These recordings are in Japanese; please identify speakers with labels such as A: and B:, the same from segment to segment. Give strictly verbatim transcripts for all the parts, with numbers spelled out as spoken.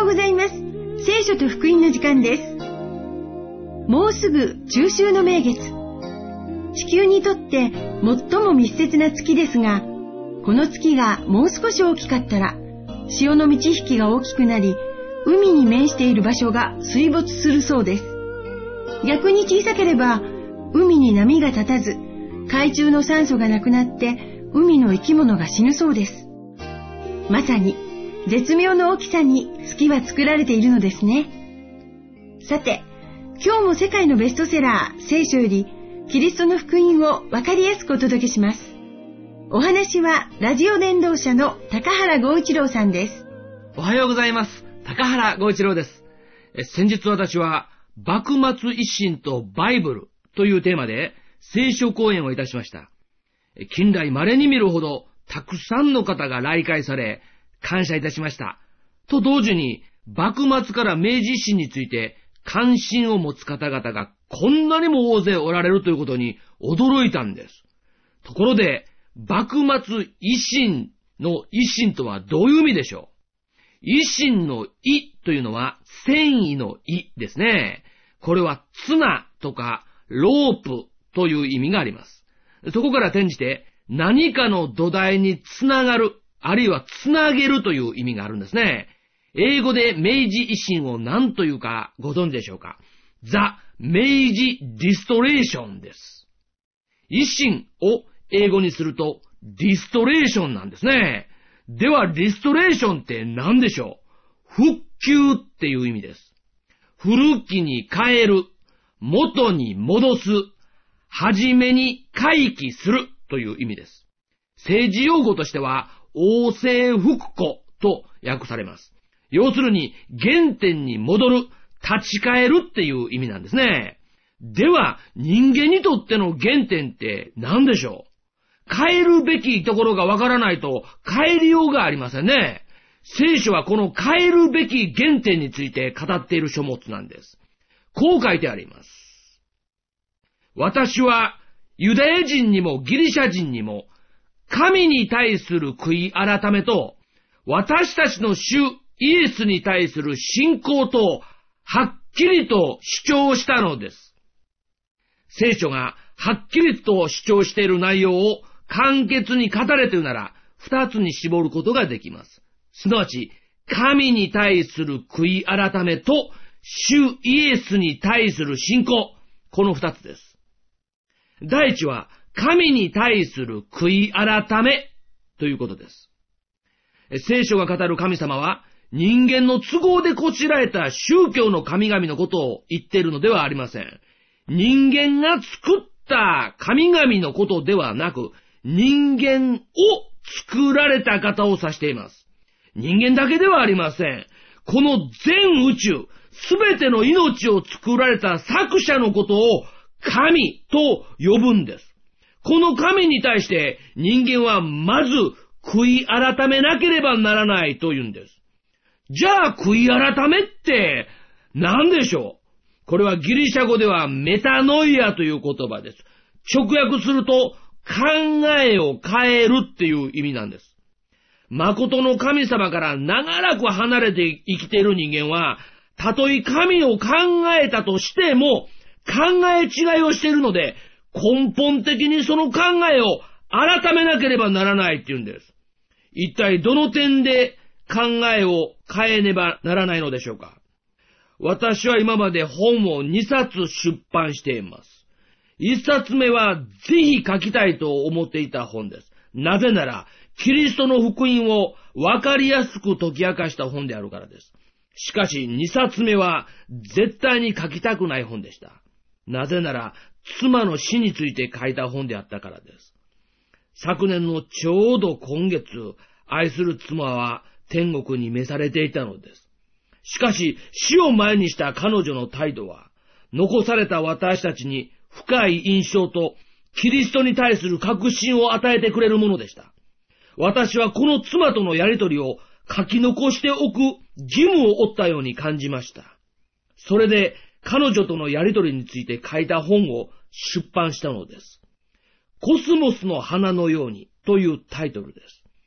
A: ございます。聖書と福音の時間です。もうすぐ中秋の名月。地球にとって最も密接な月ですが、この月がもう少し大きかったら、潮の満ち引きが大きくなり、海に面している場所が水没するそうです。逆に小さければ、海に波が立たず、海中の酸素がなくなって、海の生き物が死ぬそうです。まさに、絶妙の大きさに月は作られているのですね。さて、今日も世界のベストセラー、聖書より、キリストの福音をわかりやすくお届けします。お話は、ラジオ伝道者の高原剛一郎さんです。
B: おはようございます。高原剛一郎です。先日私は、幕末一神とバイブルというテーマで、聖書講演をいたしました。近代稀に見るほど、たくさんの方が来会され、感謝いたしました。と同時に、幕末から明治維新について、関心を持つ方々がこんなにも大勢おられるということに驚いたんです。ところで、幕末維新の維新とはどういう意味でしょう？維新の維というのは繊維の維ですね。これは綱とかロープという意味があります。そこから転じて何かの土台につながる、あるいはつなげるという意味があるんですね。英語で明治維新を何というかご存知でしょうか？ザ・明治リストレーションです。維新を英語にするとリストレーションなんですね。ではリストレーションって何でしょう？復旧っていう意味です。古きに変える、元に戻す、はじめに回帰するという意味です。政治用語としては王政復古と訳されます。要するに原点に戻る、立ち返るっていう意味なんですね。では人間にとっての原点って何でしょう？変えるべきところがわからないと変えりようがありませんね。聖書はこの変えるべき原点について語っている書物なんです。こう書いてあります。私はユダヤ人にもギリシャ人にも神に対する悔い改めと私たちの主イエスに対する信仰とはっきりと主張したのです。聖書がはっきりと主張している内容を簡潔に語れているなら二つに絞ることができます。すなわち神に対する悔い改めと主イエスに対する信仰、この二つです。第一は神に対する悔い改めということです。聖書が語る神様は人間の都合でこしらえた宗教の神々のことを言っているのではありません。人間が作った神々のことではなく、人間を作られた方を指しています。人間だけではありません。この全宇宙、すべての命を作られた作者のことを神と呼ぶんです。この神に対して人間はまず悔い改めなければならないと言うんです。じゃあ悔い改めって何でしょう？これはギリシャ語ではメタノイアという言葉です。直訳すると考えを変えるっていう意味なんです。誠の神様から長らく離れて生きている人間は、たとえ神を考えたとしても考え違いをしているので、根本的にその考えを改めなければならないっていうんです。一体どの点で考えを変えねばならないのでしょうか？私は今まで本をにさつ出版しています。いっさつめはぜひ書きたいと思っていた本です。なぜなら、キリストの福音をわかりやすく解き明かした本であるからです。しかしにさつめは絶対に書きたくない本でした。なぜなら、妻の死について書いた本であったからです。昨年のちょうど今月、愛する妻は天国に召されていたのです。しかし、死を前にした彼女の態度は、残された私たちに深い印象と、キリストに対する確信を与えてくれるものでした。私はこの妻とのやりとりを書き残しておく義務を負ったように感じました。それで、彼女とのやりとりについて書いた本を出版したのです。コスモスの花のようにというタイトルです。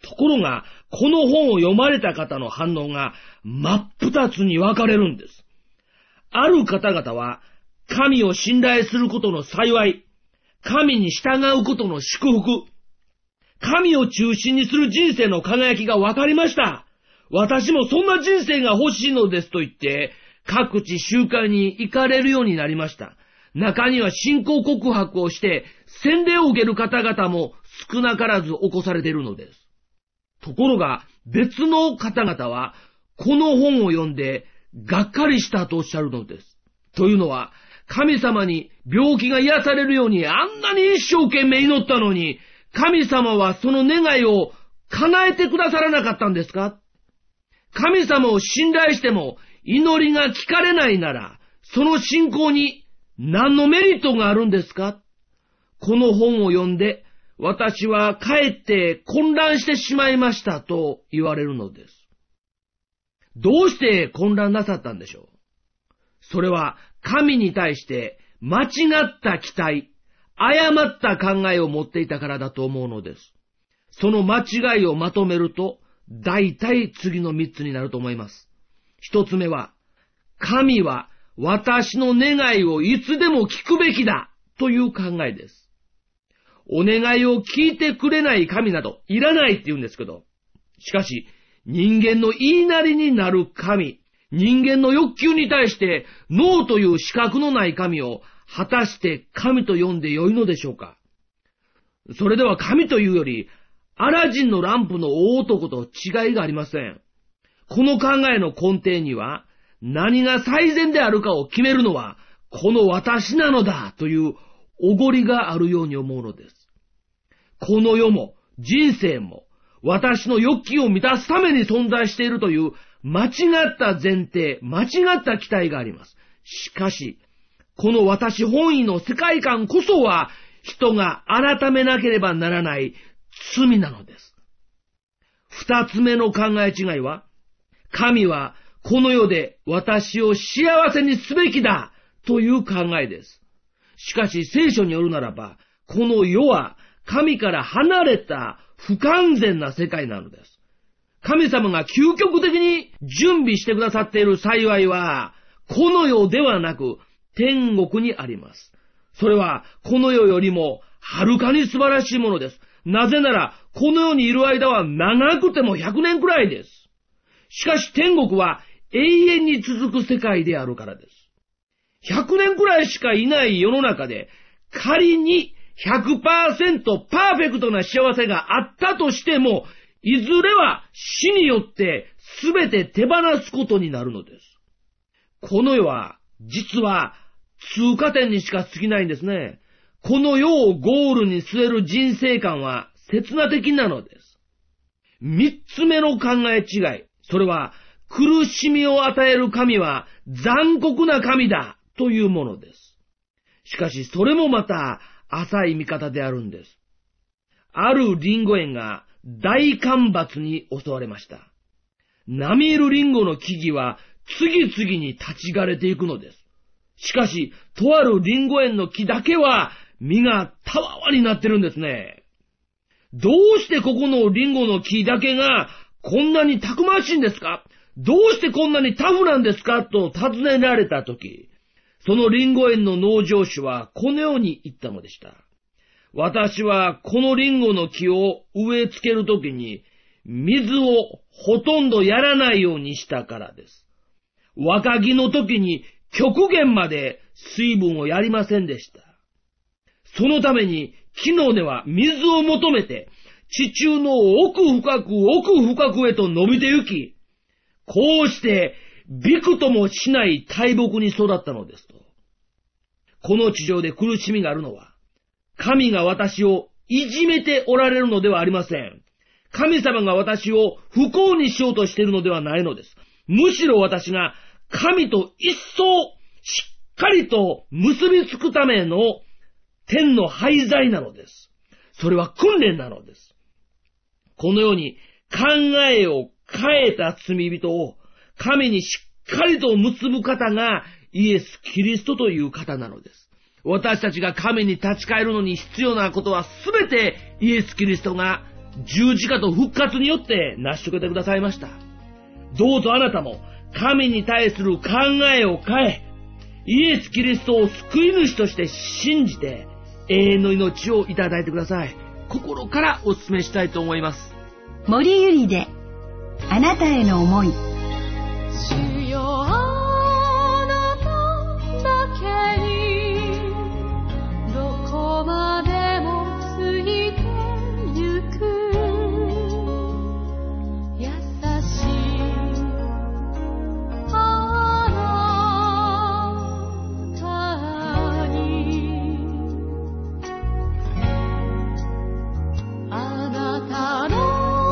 B: ところが、この本を読まれた方の反応が真っ二つに分かれるんです。ある方々は、神を信頼することの幸い、神に従うことの祝福、神を中心にする人生の輝きが分かりました。私もそんな人生が欲しいのですと言って、各地集会に行かれるようになりました。中には信仰告白をして、洗礼を受ける方々も少なからず起こされているのです。ところが、別の方々は、この本を読んで、がっかりしたとおっしゃるのです。というのは、神様に病気が癒されるようにあんなに一生懸命祈ったのに、神様はその願いを叶えてくださらなかったんですか？神様を信頼しても祈りが聞かれないなら、その信仰に何のメリットがあるんですか？この本を読んで、私はかえって混乱してしまいましたと言われるのです。どうして混乱なさったんでしょう？それは神に対して間違った期待、誤った考えを持っていたからだと思うのです。その間違いをまとめると、大体次の三つになると思います。一つ目は、神は私の願いをいつでも聞くべきだという考えです。お願いを聞いてくれない神などいらないって言うんですけど、しかし人間の言いなりになる神、人間の欲求に対してノーという資格のない神を果たして神と呼んでよいのでしょうか？それでは神というより、アラジンのランプの大男と違いがありません。この考えの根底には、何が最善であるかを決めるのは、この私なのだというおごりがあるように思うのです。この世も人生も私の欲求を満たすために存在しているという間違った前提、間違った期待があります。しかし、この私本位の世界観こそは人が改めなければならない罪なのです。二つ目の考え違いは、神はこの世で私を幸せにすべきだという考えです。しかし聖書によるならば、この世は神から離れた不完全な世界なのです。神様が究極的に準備してくださっている幸いは、この世ではなく天国にあります。それはこの世よりもはるかに素晴らしいものです。なぜなら、この世にいる間は長くてもひゃくねんくらいです。しかし天国は永遠に続く世界であるからです。ひゃくねんくらいしかいない世の中で、仮に ひゃくパーセント パーフェクトな幸せがあったとしても、いずれは死によって全て手放すことになるのです。この世は、実は通過点にしか過ぎないんですね。この世をゴールに据える人生観は刹那的なのです。三つ目の考え違い、それは苦しみを与える神は残酷な神だというものです。しかしそれもまた浅い見方であるんです。あるリンゴ園が大干ばつに襲われました。並みいるリンゴの木々は次々に立ち枯れていくのです。しかし、とあるリンゴ園の木だけは実がたわわになってるんですね。どうしてここのリンゴの木だけがこんなにたくましいんですか？どうしてこんなにタフなんですか？と尋ねられたとき、そのリンゴ園の農場主はこのように言ったのでした。私はこのリンゴの木を植え付けるときに水をほとんどやらないようにしたからです。若木の時に極限まで水分をやりませんでした。そのために木の根は水を求めて地中の奥深く奥深くへと伸びて行き、こうしてびくともしない大木に育ったのですと。この地上で苦しみがあるのは、神が私をいじめておられるのではありません。神様が私を不幸にしようとしているのではないのです。むしろ私が神と一層しっかりと結びつくための天の廃材なのです。それは訓練なのです。このように考えを変えた罪人を神にしっかりと結ぶ方がイエス・キリストという方なのです。私たちが神に立ち返るのに必要なことはすべてイエス・キリストが十字架と復活によって成し遂げてくださいました。どうぞあなたも神に対する考えを変え、イエス・キリストを救い主として信じて永遠の命をいただいてください。心からお勧めしたいと思います。
A: 森ゆりであなたへの思い。
C: 主よあなただけにどこまでもついてゆく優しいあなたにあなたの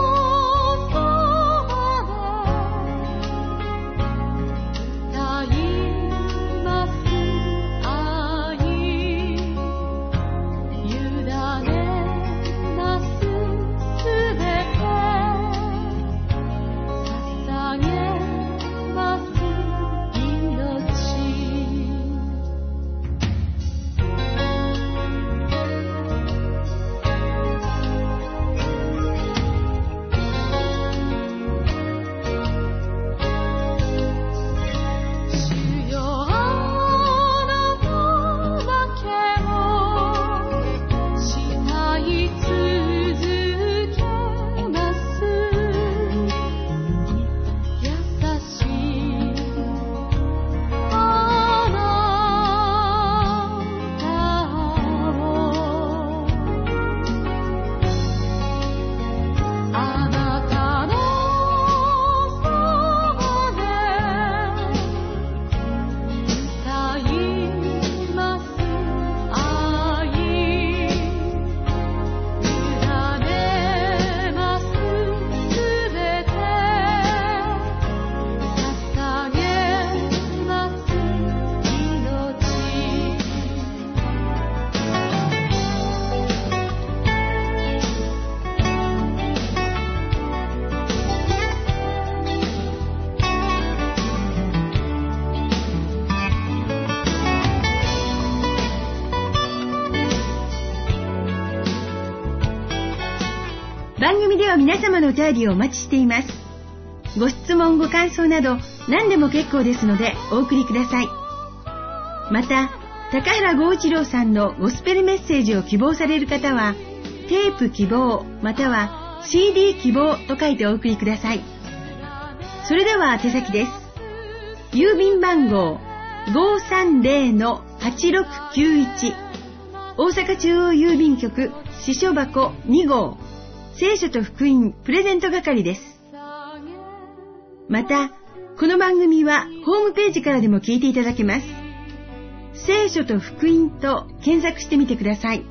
A: 番組では皆様のお便りをお待ちしています。ご質問ご感想など何でも結構ですのでお送りください。また高原剛一郎さんのゴスペルメッセージを希望される方はテープ希望または シーディー 希望と書いてお送りください。それでは手先です。郵便番号 ごーさんぜろのはちろくきゅういち 大阪中央郵便局支所箱に号聖書と福音プレゼント係です。またこの番組はホームページからでも聞いていただけます。聖書と福音と検索してみてください。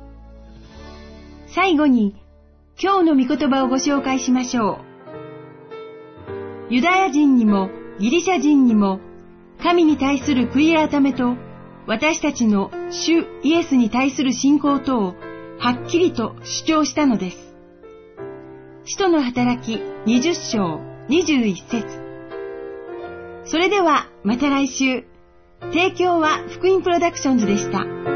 A: 最後に今日の御言葉をご紹介しましょう。ユダヤ人にもギリシャ人にも神に対する悔い改めと私たちの主イエスに対する信仰とをはっきりと主張したのです。使徒の働きにじゅっ章にじゅういち節。それではまた来週。提供は福音プロダクションズでした。